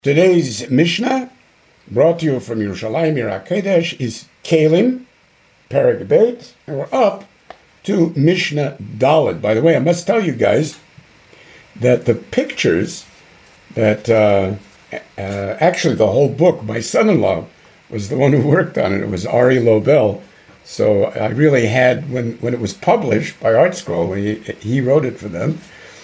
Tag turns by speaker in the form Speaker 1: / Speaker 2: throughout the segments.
Speaker 1: Today's Mishnah, brought to you from Yerushalayim Yirah Kodesh, is Kalim, Perek Beit, and we're up to Mishnah Daled. By the way, I must tell you guys that the pictures that, actually the whole book, my son-in-law was the one who worked on it. It was Ari Lobel. So I really had, when it was published by Art Scroll, he wrote it for them,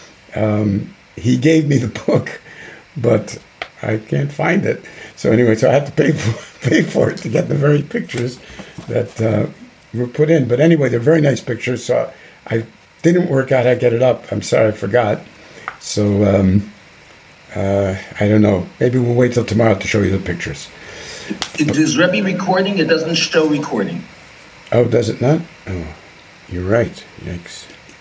Speaker 1: he gave me the book, but I can't find it. So anyway, so I had to pay for it to get the very pictures that were put in. But anyway, they're very nice pictures. So I didn't work out how to get it up. I'm sorry, I forgot. So I don't know. Maybe we'll wait till tomorrow to show you the pictures.
Speaker 2: Is Rebbe recording? It doesn't show recording.
Speaker 1: Oh, does it not? Oh, you're right. Yikes.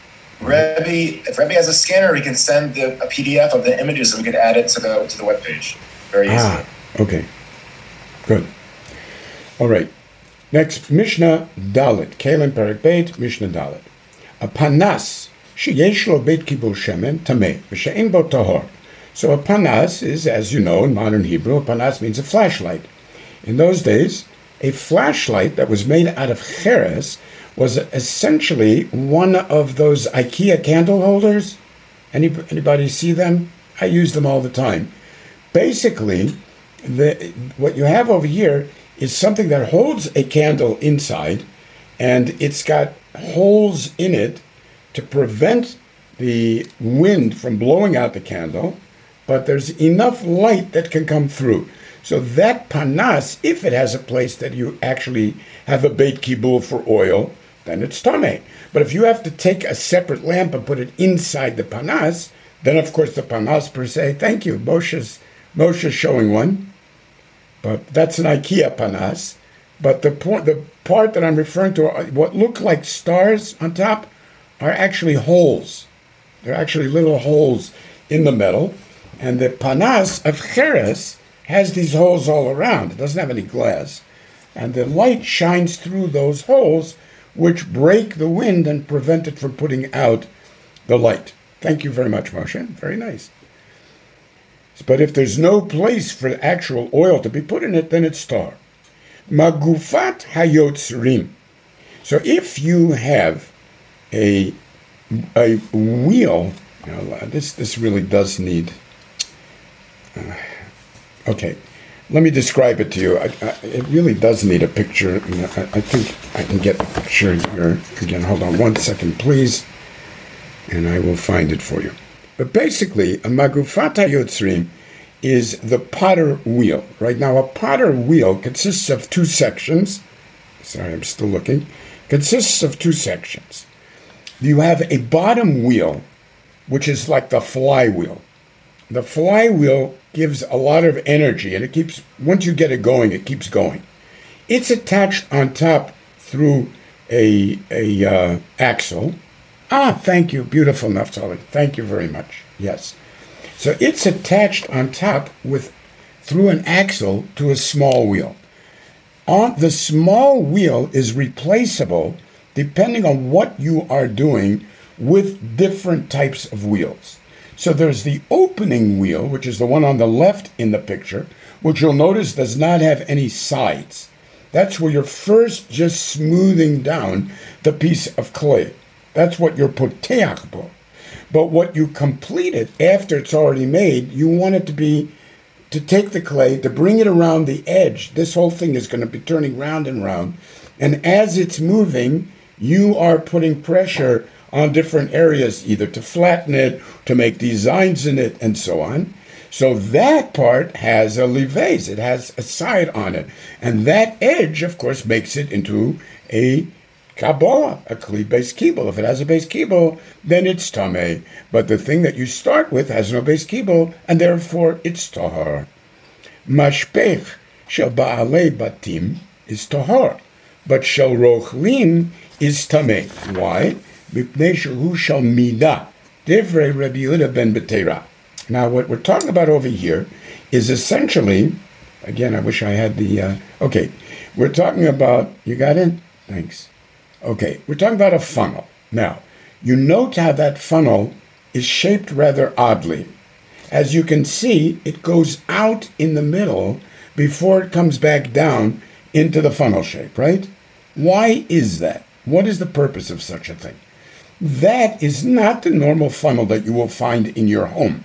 Speaker 3: If Rebbe has a scanner, he can send a PDF of the images and we could add it to the webpage very easily.
Speaker 1: Okay. Good. All right. Next, Mishnah Dalet. Kalim Perek Beit, Mishnah Dalet. A panas, sheyesh lo beit kibul shemen, tameh, v'she'en bo tahor. So a panas is, as you know, in modern Hebrew, a panas means a flashlight. In those days, a flashlight that was made out of cheres was essentially one of those IKEA candle holders. Anybody see them? I use them all the time. Basically, what you have over here is something that holds a candle inside, and it's got holes in it to prevent the wind from blowing out the candle, but there's enough light that can come through. So that panas, if it has a place that you actually have a beit kibul for oil, then it's tameh. But if you have to take a separate lamp and put it inside the panas, then of course the panas per se, thank you, Moshe's showing one, but that's an IKEA panas. But the part that I'm referring to, what look like stars on top, are actually holes. They're actually little holes in the metal, and the panas of cheres has these holes all around. It doesn't have any glass, and the light shines through those holes, which break the wind and prevent it from putting out the light. Thank you very much, Moshe. Very nice. But if there's no place for actual oil to be put in it, then it's tar. Magufat hayotzrim. So if you have a wheel, this really does need. Okay. Let me describe it to you. It really does need a picture. I think I can get the picture here. Again, hold on 1 second, please, and I will find it for you. But basically, a magufat hayotzrim is the potter wheel. Right now, a potter wheel consists of two sections. Sorry, I'm still looking. Consists of two sections. You have a bottom wheel, which is like the flywheel. The flywheel gives a lot of energy, and it keeps, once you get it going, it keeps going. It's attached on top through a axle. Thank you, beautiful Naftali. Thank you very much. Yes. So it's attached on top through an axle to a small wheel. The small wheel is replaceable depending on what you are doing with different types of wheels. So there's the opening wheel, which is the one on the left in the picture, which you'll notice does not have any sides. That's where you're first just smoothing down the piece of clay. That's what you're poteach bo. But what you complete it after it's already made, you want it to take the clay, to bring it around the edge. This whole thing is going to be turning round and round. And as it's moving, you are putting pressure on different areas, either to flatten it, to make designs in it, and so on. So that part has a leves, it has a side on it. And that edge, of course, makes it into a kabbalah, a kli beis kibul. If it has a beis kibul, then it's tameh. But the thing that you start with has no beis kibul, and therefore it's tahar. Mashpech shel ba'alei batim is tahar, but shel rochlim is tameh. Why? Mipnei shehu shel midah, divrei Rabbi Yehuda ben Betera. Now, what we're talking about over here is essentially, again, I wish I had the, okay, we're talking about, you got it? Thanks. Okay, we're talking about a funnel. Now, you note how that funnel is shaped rather oddly. As you can see, it goes out in the middle before it comes back down into the funnel shape, right? Why is that? What is the purpose of such a thing? That is not the normal funnel that you will find in your home.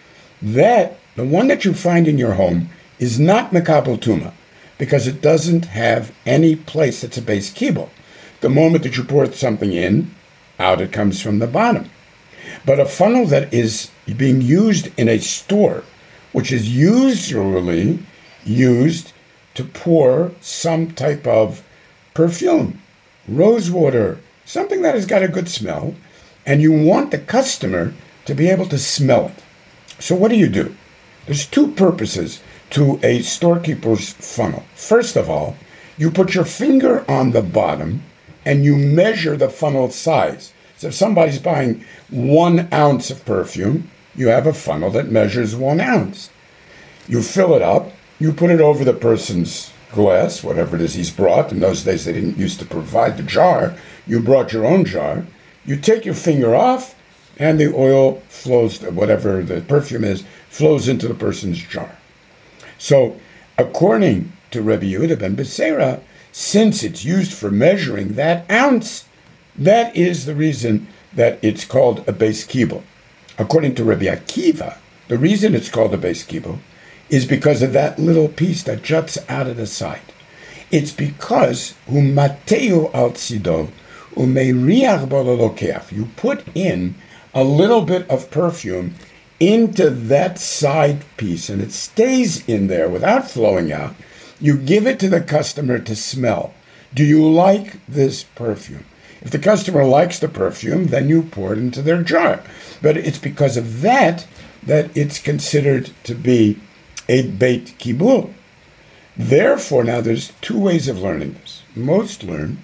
Speaker 1: The one that you find in your home, is not Mekabel Tuma, because it doesn't have any place that's a base kibble. The moment that you pour something in, out it comes from the bottom. But a funnel that is being used in a store, which is usually used to pour some type of perfume, rose water, something that has got a good smell, and you want the customer to be able to smell it. So what do? There's two purposes to a storekeeper's funnel. First of all, you put your finger on the bottom and you measure the funnel size. So if somebody's buying 1 ounce of perfume, you have a funnel that measures 1 ounce. You fill it up, you put it over the person's glass, whatever it is he's brought. In those days, they didn't used to provide the jar. You brought your own jar. You take your finger off, and the oil flows, whatever the perfume is, flows into the person's jar. So, according to Rabbi Yehuda ben Beseira, since it's used for measuring that ounce, that is the reason that it's called a base kibble. According to Rabbi Akiva, the reason it's called a base kibble is because of that little piece that juts out of the side. It's because humateu al tzido umeiriach bololokeach. You put in a little bit of perfume into that side piece, and it stays in there without flowing out. You give it to the customer to smell. Do you like this perfume? If the customer likes the perfume, then you pour it into their jar. But it's because of that it's considered to be a beit kibul. Therefore, now there's two ways of learning this. Most learn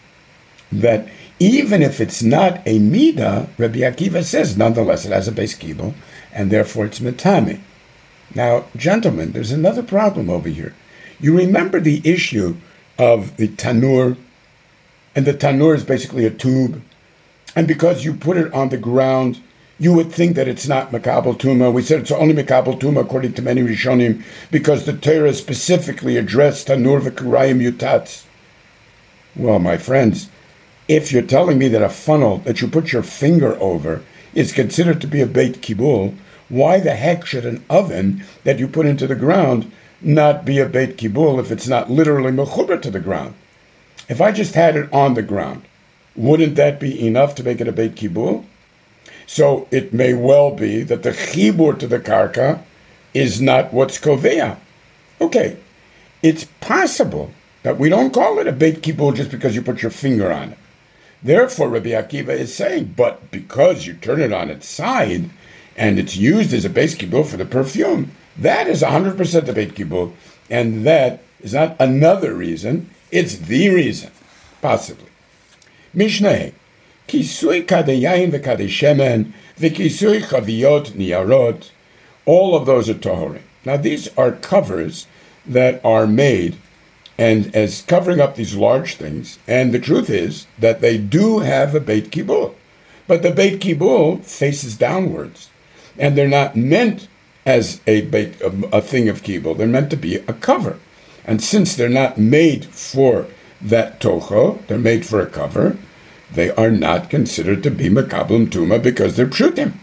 Speaker 1: that even if it's not a midah, Rabbi Akiva says, nonetheless, it has a base kibul, and therefore it's metame. Now, gentlemen, there's another problem over here. You remember the issue of the tanur, and the tanur is basically a tube, and because you put it on the ground, you would think that it's not Mekabel Tuma. We said it's only Mekabel Tuma according to many Rishonim, because the Torah specifically addressed tanur v'kurayim yutatz. Well, my friends, if you're telling me that a funnel that you put your finger over is considered to be a beit kibul, why the heck should an oven that you put into the ground not be a beit kibul if it's not literally mechuber to the ground? If I just had it on the ground, wouldn't that be enough to make it a beit kibul? So it may well be that the chibur to the karka is not what's koveya. Okay, it's possible that we don't call it a beit kibul just because you put your finger on it. Therefore, Rabbi Akiva is saying, but because you turn it on its side and it's used as a base kibul for the perfume, that is 100% the beit kibul, and that is not another reason, it's the reason, possibly. Mishnah, kisui kadeyayin v'kadei shemen v'kisui chaviyot niyarot, all of those are tohorim. Now these are covers that are made and as covering up these large things, and the truth is that they do have a beit kibul, but the beit kibul faces downwards, and they're not meant as a thing of kibul. They're meant to be a cover, and since they're not made for that tocho, they're made for a cover. They are not considered to be mekabel tuma because they're pshutim.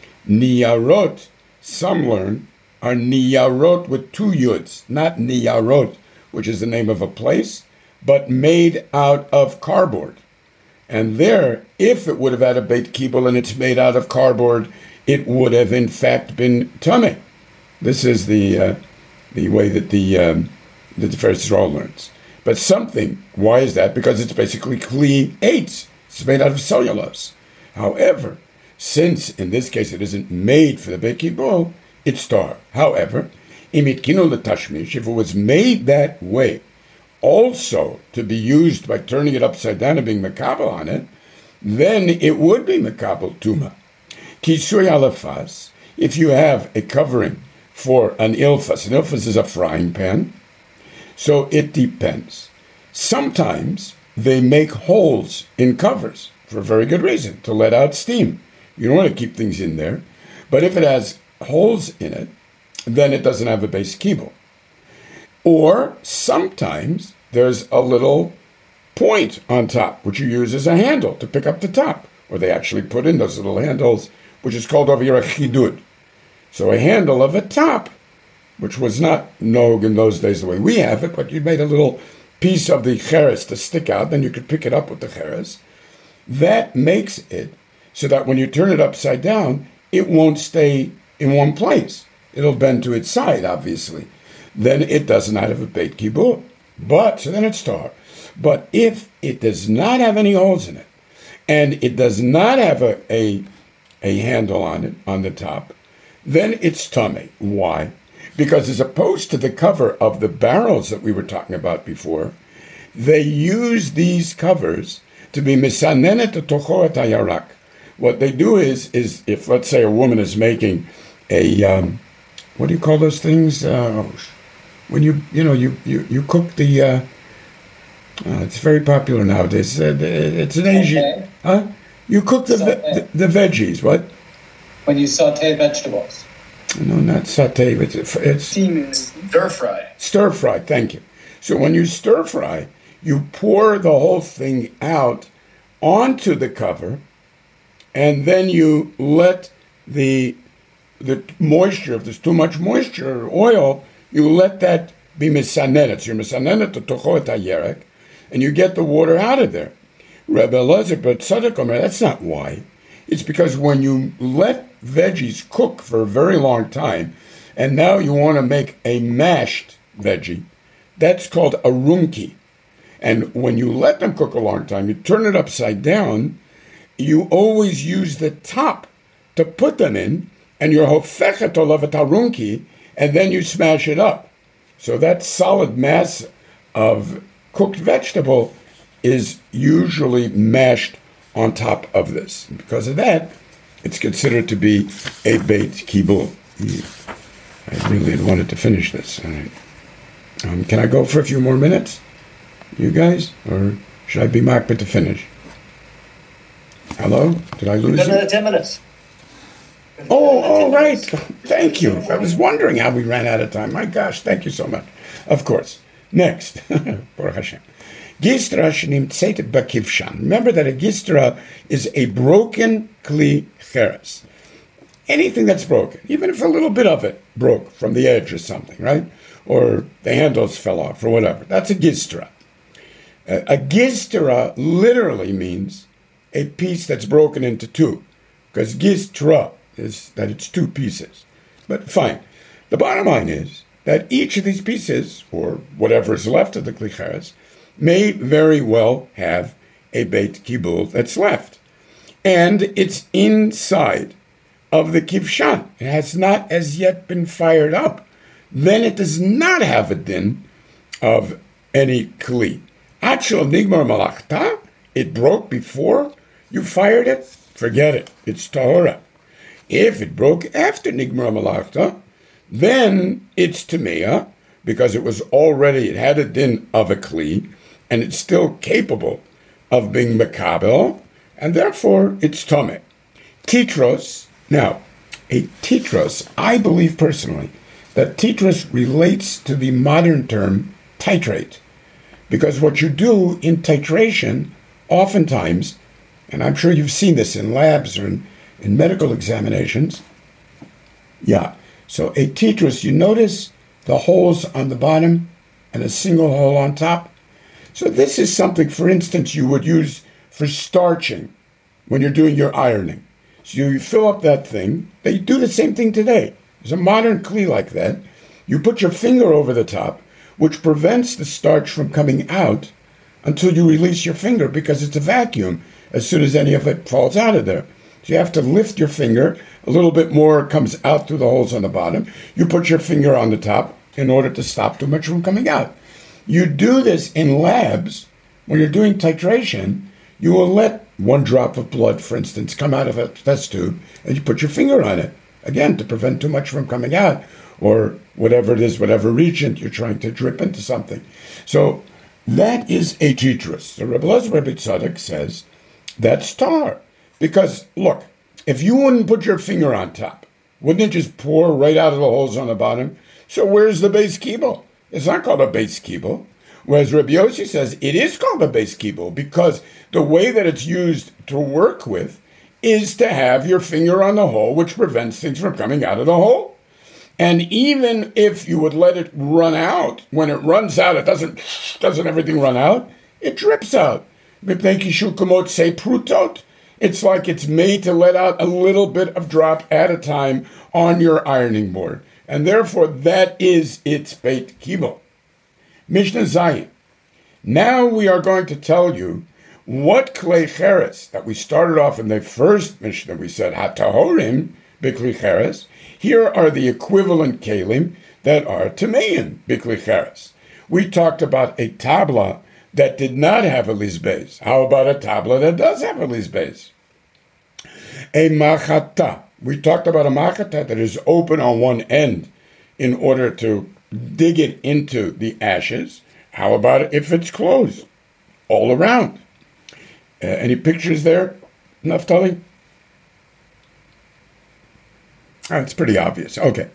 Speaker 1: Niyarot, some learn, are niyarot with two yuds, not niyarot, which is the name of a place, but made out of cardboard. And there, if it would have had a beit kibul and it's made out of cardboard, it would have in fact been tummy. This is the way that the Tiferes Yisrael learns. But something, why is that? Because it's basically kli eitz. It's made out of cellulose. However, since in this case it isn't made for the beit kibul, it's tar. However, imitkinu letashmish, if it was made that way, also to be used by turning it upside down and being mekabel on it, then it would be mekabel tuma. Kisui alafas, if you have a covering for an ilfas is a frying pan, so it depends. Sometimes they make holes in covers for a very good reason, to let out steam. You don't want to keep things in there. But if it has holes in it, then it doesn't have a base kibul. Or sometimes there's a little point on top, which you use as a handle to pick up the top. Or they actually put in those little handles, which is called over here a chidud. So a handle of a top, which was not nog in those days the way we have it, but you made a little piece of the cheres to stick out, then you could pick it up with the cheres. That makes it so that when you turn it upside down, it won't stay in one place. It'll bend to its side, obviously. Then it does not have a beit kibul. But, so then it's tar. But if it does not have any holes in it, and it does not have a handle on it, on the top, then it's tummy. Why? Because as opposed to the cover of the barrels that we were talking about before, they use these covers to be misanenet tochoret hayarak. What they do is if, let's say, a woman is making a, what do you call those things? When you cook the, it's very popular nowadays. It's an Asian, huh? You cook the veggies, what?
Speaker 4: When you saute vegetables.
Speaker 1: No, not saute. It's
Speaker 3: Stir fry.
Speaker 1: Stir fry, thank you. So when you stir fry, you pour the whole thing out onto the cover, and then you let the moisture, if there's too much moisture or oil, you let that be misanenet. So you're misanenet to tocho et hayerek, and you get the water out of there. Rebbe Elazar but Tzadok Omer, that's not why. It's because when you let veggies cook for a very long time, and now you want to make a mashed veggie, that's called a runki. And when you let them cook a long time, you turn it upside down, you always use the top to put them in, and you're hofechet olavet harunki, and then you smash it up. So that solid mass of cooked vegetable is usually mashed on top of this. And because of that, it's considered to be a beit kibul. I really had wanted to finish this. All right. Can I go for a few more minutes, you guys? Or should I be makbid to finish? Hello? Did I lose you?
Speaker 5: Another 10 minutes.
Speaker 1: Oh, right. Thank you. I was wondering how we ran out of time. My gosh, thank you so much. Of course. Next. Baruch Hashem. Gistra shenimtzeit bakivshan. Remember that a gistra is a broken kli cheres. Anything that's broken, even if a little bit of it broke from the edge or something, right? Or the handles fell off or whatever. That's a gistra. A gistra literally means a piece that's broken into two. Because gistra is that it's two pieces. But fine. The bottom line is that each of these pieces, or whatever is left of the kli cheres, may very well have a beit kibul that's left. And it's inside of the kivshan. It has not as yet been fired up. Then it does not have a din of any kli. Achel nigmar malachta, it broke before you fired it, forget it. It's tahora. If it broke after nigmar malachta, then it's tamea, because it had a din of a kli, and it's still capable of being mekabel, and therefore it's tomeh. Titros, now, a titros, I believe personally, that titros relates to the modern term titrate, because what you do in titration, oftentimes, and I'm sure you've seen this in labs or in medical examinations, so a titros, you notice the holes on the bottom and a single hole on top. So this is something, for instance, you would use for starching when you're doing your ironing. So you fill up that thing. They do the same thing today. There's a modern kli like that. You put your finger over the top, which prevents the starch from coming out until you release your finger, because it's a vacuum as soon as any of it falls out of there. So you have to lift your finger. A little bit more comes out through the holes on the bottom. You put your finger on the top in order to stop too much from coming out. You do this in labs. When you're doing titration, you will let 1 drop of blood, for instance, come out of a test tube, and you put your finger on it, again, to prevent too much from coming out, or whatever it is, whatever reagent you're trying to drip into something. So that is a titros. So Rebbe Elazar Rebbe Tzadok says that's tar. Because, look, if you wouldn't put your finger on top, Wouldn't it just pour right out of the holes on the bottom? So where's the base kibble? It's not called a base kibble. Whereas Rabbi Yossi says it is called a base kibble because the way that it's used to work with is to have your finger on the hole, which prevents things from coming out of the hole. And even if you would let it run out, when it runs out, it doesn't everything run out? It drips out. It's like it's made to let out a little bit of drop at a time on your ironing board. And therefore, that is its beit kibble. Mishnah Zayin. Now we are going to tell you what klei cheres, that we started off in the first Mishnah, we said, hatahorim b'klei cheres. Here are the equivalent kelim that are tameim b'klei cheres. We talked about a tabla that did not have a lizbeis. How about a tabla that does have a lizbeis? A machata. We talked about a machata that is open on one end in order to dig it into the ashes. How about if it's closed all around? Any pictures there, Naftali? It's pretty obvious. Okay.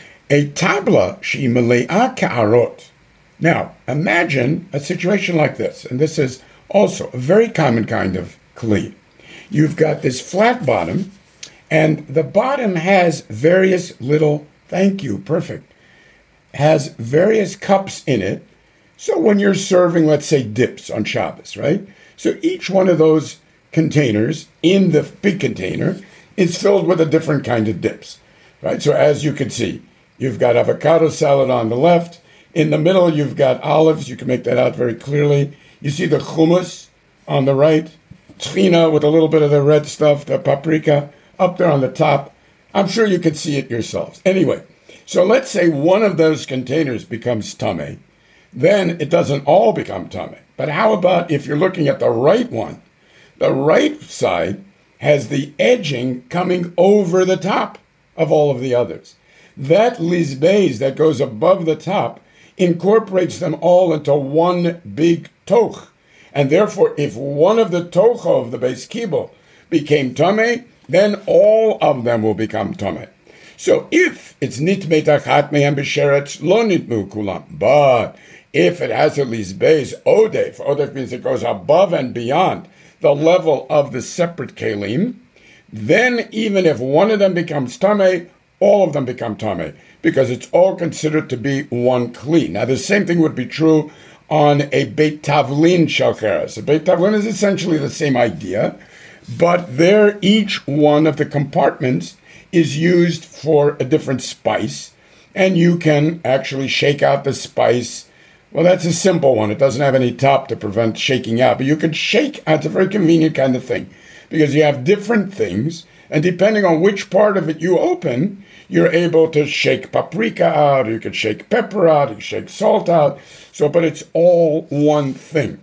Speaker 1: A tabla she mele'a ka'arot. Now, imagine a situation like this, and this is also a very common kind of kli. You've got this flat bottom, and the bottom has various little, thank you, perfect, has various cups in it. So when you're serving, let's say, dips on Shabbos, right? So each one of those containers in the big container is filled with a different kind of dips, right? So as you can see, you've got avocado salad on the left. In the middle, you've got olives. You can make that out very clearly. You see the hummus on the right, tahina with a little bit of the red stuff, the paprika up there on the top. I'm sure you can see it yourselves. Anyway, so let's say one of those containers becomes tameh. Then it doesn't all become tameh. But how about if you're looking at the right one? The right side has the edging coming over the top of all of the others. That lizbeis that goes above the top incorporates them all into one big toch. And therefore, if one of the tocho of the base kibble became tameh, then all of them will become tameh. So if it's nitmei tachat mehem b'sheretz, lo nitmu kulam. But if it has a lizbeis odef, odef means it goes above and beyond the level of the separate kelim, then even if one of them becomes tameh, all of them become tameh, because it's all considered to be one kli. Now, the same thing would be true on a beit tavlin shel cheres. A beit tavlin is essentially the same idea, but there each one of the compartments is used for a different spice, and you can actually shake out the spice. Well, that's a simple one. It doesn't have any top to prevent shaking out, but you can shake out. It's a very convenient kind of thing, because you have different things, and depending on which part of it you open, you're able to shake paprika out, or you can shake pepper out, you can shake salt out. So, but it's all one thing.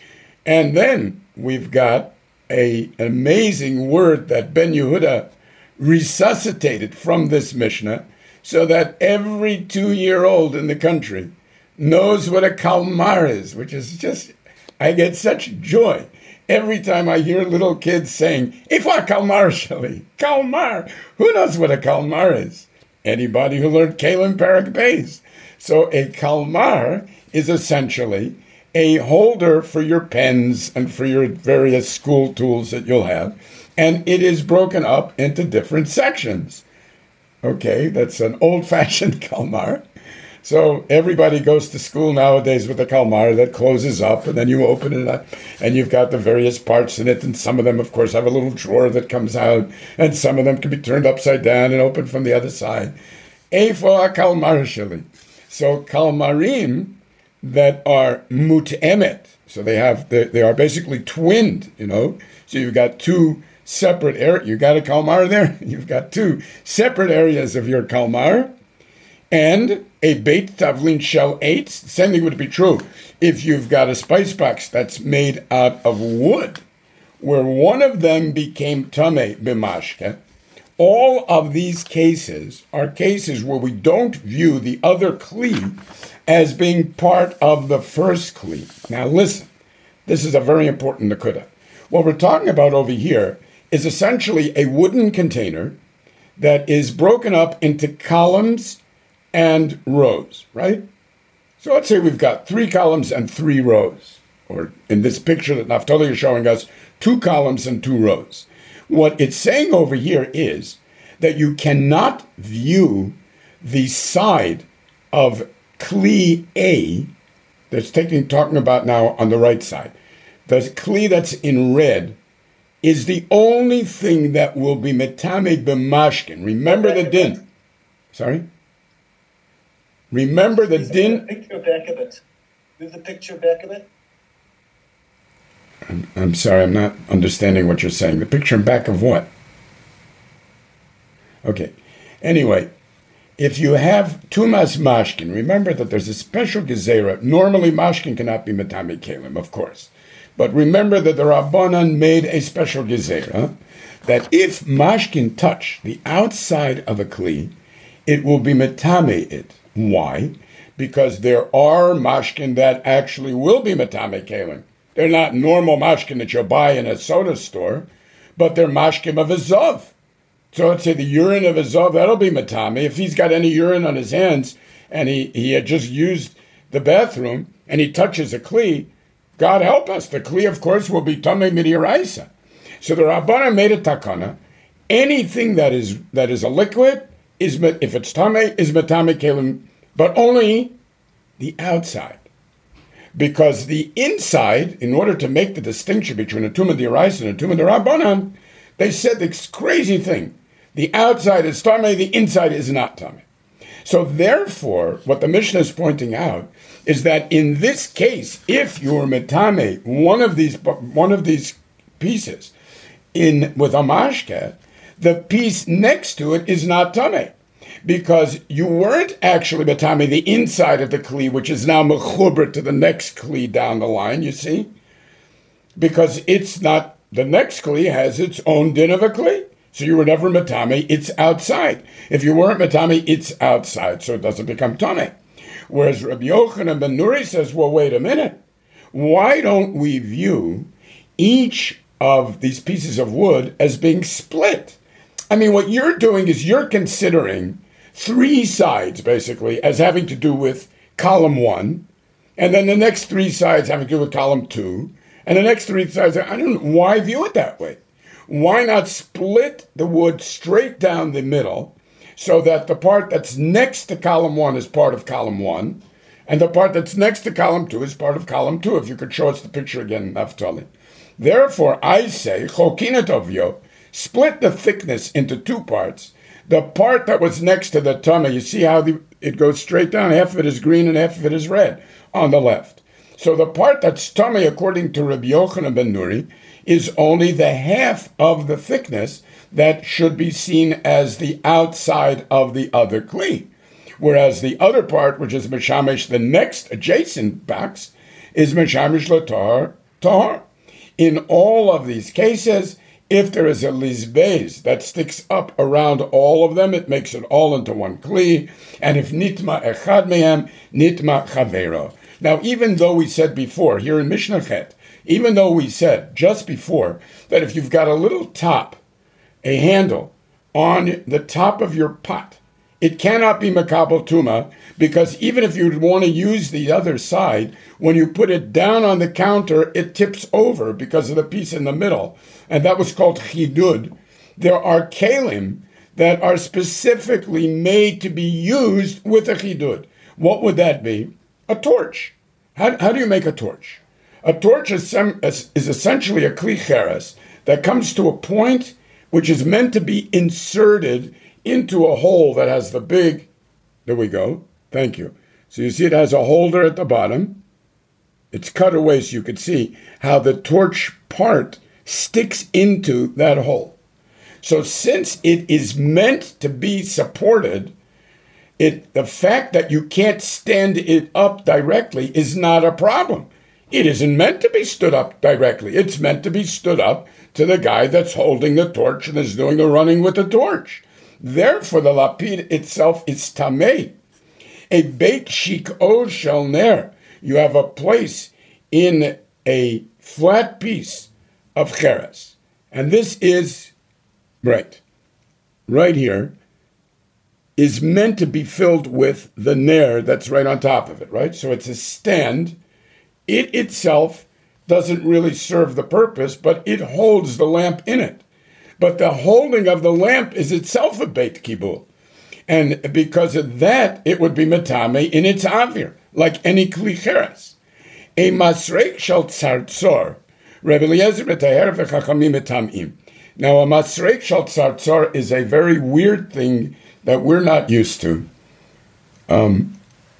Speaker 1: And then we've got an amazing word that Ben Yehuda resuscitated from this Mishnah, so that every 2-year-old in the country knows what a kalmar is, which is just, I get such joy every time I hear little kids saying, Ifa kalmar shali, kalmar. Who knows what a kalmar is? Anybody who learned Kalim Parak Beis. So a kalmar is essentially a holder for your pens and for your various school tools that you'll have. And it is broken up into different sections. Okay, that's an old-fashioned kalmar. So everybody goes to school nowadays with a kalmar that closes up, and then you open it up, and you've got the various parts in it, and some of them, of course, have a little drawer that comes out, and some of them can be turned upside down and opened from the other side. Eifo kalmar sheli. So kalmarim that are mutemet, so they are basically twinned, So you've got two separate areas. You got a kalmar there. You've got two separate areas of your kalmar. And a beit tavlin shel eitz, same thing would be true if you've got a spice box that's made out of wood, where one of them became tameh b'mashke. All of these cases are cases where we don't view the other kli as being part of the first kli. Now listen, this is a very important nakuda. What we're talking about over here is essentially a wooden container that is broken up into columns and rows, right? So let's say we've got 3 columns and 3 rows, or in this picture that Naftali is showing us, 2 columns and 2 rows. What it's saying over here is that you cannot view the side of Kli A that's talking about now on the right side. The Kli that's in red is the only thing that will be metame b'mashkin. Remember the din. Sorry? Remember the din.
Speaker 3: Picture back of it. Move the picture back of it.
Speaker 1: I'm sorry, I'm not understanding what you're saying. The picture back of what? Okay. Anyway, if you have tumas mashkin, remember that there's a special gezerah. Normally, mashkin cannot be metame kelim, of course. But remember that the Rabbanan made a special gezerah that if mashkin touch the outside of a kli, it will be metame it. Why? Because there are mashkin that actually will be metame kelim. They're not normal mashkin that you'll buy in a soda store, but they're mashkin of a zov. So let's say the urine of a zov, that'll be metame. If he's got any urine on his hands and he had just used the bathroom and he touches a kli, God help us. The kli, of course, will be tamei midiraisa. So the Rabbana made a takana. Anything that is a liquid is, if it's tamei, is metame kelim, but only the outside. Because the inside, in order to make the distinction between a tumah d'iraisa and a tumah d'Rabbanan, they said this crazy thing. The outside is tamei, the inside is not tamei. So therefore, what the Mishnah is pointing out is that in this case, if you were metame one of these pieces with a mashke, the piece next to it is not tamei, because you weren't actually metame the inside of the kli, which is now mechuber to the next kli down the line. You see, because it's not, the next kli has its own din of a kli. So you were never metame, it's outside. If you weren't metame, it's outside, so it doesn't become tamei. Whereas Rabbi Yochanan ben Nuri says, well, wait a minute. Why don't we view each of these pieces of wood as being split? I mean, what you're doing is you're considering 3 sides, basically, as having to do with column 1, and then the next 3 sides having to do with column 2, and the next 3 sides, I don't know, why view it that way? Why not split the wood straight down the middle so that the part that's next to column 1 is part of column 1, and the part that's next to column 2 is part of column 2, if you could show us the picture again, Naftali. Therefore, I say, chokinat ovyo, split the thickness into 2 parts. The part that was next to the tumah, you see how it goes straight down, half of it is green and half of it is red on the left. So the part that's tumah, according to Rabbi Yochanan ben Nuri, is only the half of the thickness that should be seen as the outside of the other kli. Whereas the other part, which is meshamish, the next adjacent box, is meshamish l'tahar tahar. In all of these cases, if there is a lizbez that sticks up around all of them, it makes it all into one kli. And if nitma echad mehem, nitma chavero. Now, even though we said before, here in Mishnah Chet, even though we said just before that if you've got a little top, a handle on the top of your pot, it cannot be makabel tuma, because even if you want to use the other side, when you put it down on the counter, it tips over because of the piece in the middle. And that was called chidud. There are kelim that are specifically made to be used with a chidud. What would that be? A torch. How do you make a torch? A torch is essentially a kli cheres that comes to a point which is meant to be inserted into a hole that has the big, there we go, thank you. So you see it has a holder at the bottom. It's cut away so you can see how the torch part sticks into that hole. So since it is meant to be supported, the fact that you can't stand it up directly is not a problem. It isn't meant to be stood up directly. It's meant to be stood up to the guy that's holding the torch and is doing the running with the torch. Therefore, the lapid itself is tamei. A beit shik'ol shel ner. You have a place in a flat piece of cheres. And this is, right. right here, is meant to be filled with the ner that's right on top of it, right? So it's a stand. It itself doesn't really serve the purpose, but it holds the lamp in it. But the holding of the lamp is itself a Beit Kibul. And because of that, it would be metame in its avir, like any kli cheres. A masrek shel tzartzor, Rebbe Eliezer b'taher v'chachamim metamim. Now, a masrek shel tzartzor is a very weird thing that we're not used to. 1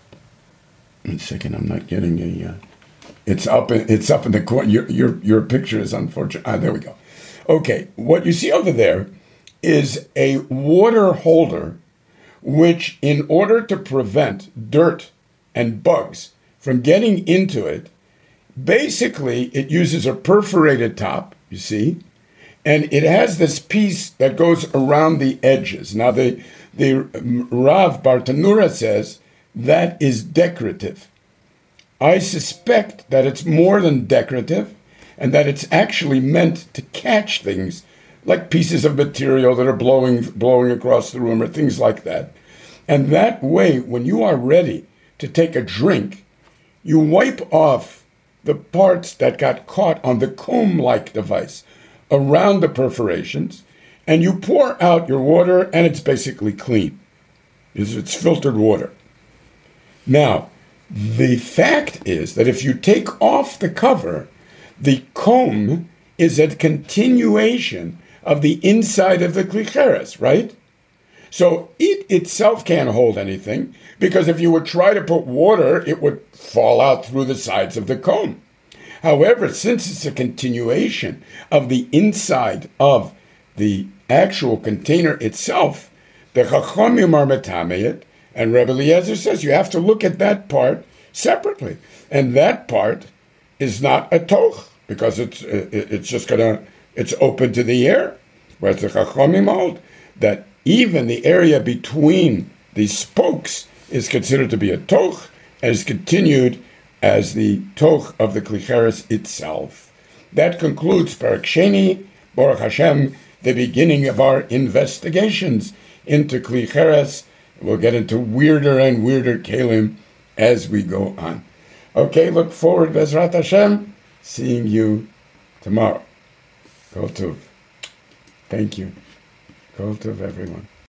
Speaker 1: second, I'm not getting a. It's up in the corner. Your picture is unfortunate. There we go. Okay, what you see over there is a water holder, which, in order to prevent dirt and bugs from getting into it, basically it uses a perforated top, you see, and it has this piece that goes around the edges. Now, the Rav Bartanura says that is decorative. I suspect that it's more than decorative and that it's actually meant to catch things like pieces of material that are blowing across the room or things like that. And that way, when you are ready to take a drink, you wipe off the parts that got caught on the comb-like device around the perforations, and you pour out your water, and it's basically clean. It's filtered water. Now, the fact is that if you take off the cover, the comb is a continuation of the inside of the kli cheres, right? So it itself can't hold anything, because if you would try to put water, it would fall out through the sides of the comb. However, since it's a continuation of the inside of the actual container itself, the Chachamim are metameit, and Rebbe Eliezer says you have to look at that part separately. And that part is not a toch, because it's open to the air. Whereas the Chachamim hold that even the area between the spokes is considered to be a toch, and is continued as the toch of the kli cheres itself. That concludes Perek Sheni, Baruch Hashem, the beginning of our investigations into kli cheres. We'll get into weirder and weirder kelim as we go on. Okay, look forward, Bezrat Hashem, seeing you tomorrow. Kol Tov. Thank you. Kol Tov, everyone.